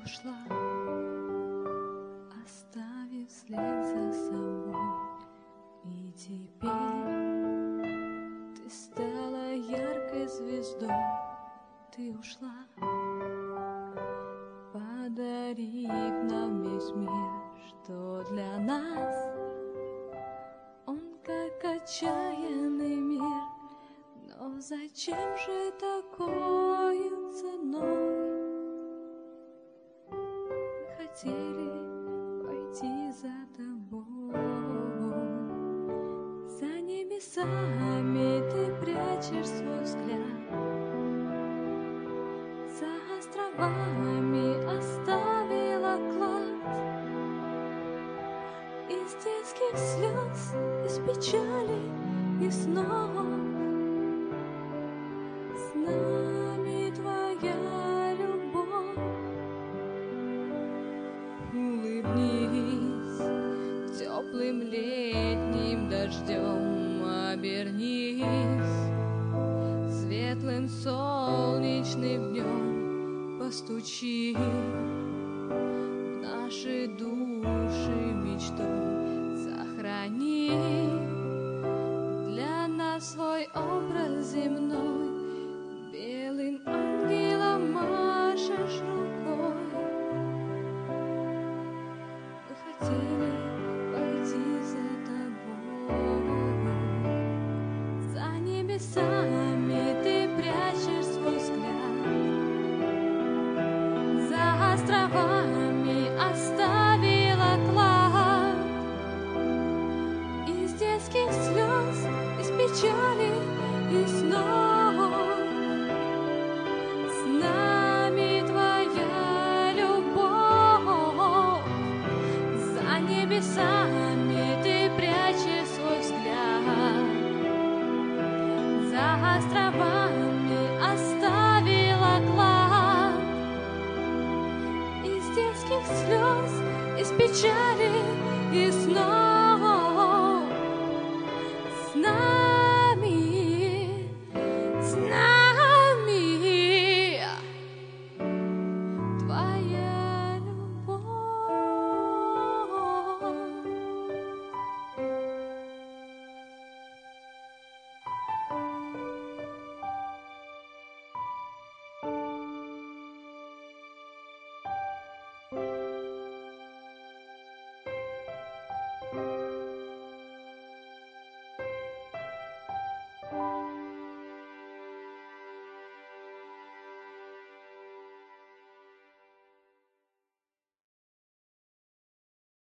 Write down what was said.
ушла, оставив след за собой. И теперь ты стала яркой звездой. Ты ушла, подарив нам весь мир, что для нас он как отчаянный мир. Но зачем же такою ценой? Мы хотели пойти за тобой. За небесами ты прячешь свой взгляд, за островами оставила клад. Из детских слез, из печали и снов с нами твоя любовь. Улыбнись теплым летним дождем, обернись светлым солнечным днем, постучи в наши души мечтой, сохрани для нас свой образ земной. Белым ангелом машешь рукой. Мы хотели пойти за тобой. За небесами ты прячешь свой взгляд, за островами оставила клад. Из детских слез, из печали и снов с нами твоя любовь. За небесами ты прячешь свой взгляд, за островами оставила клад. Из детских слез, из печали и снов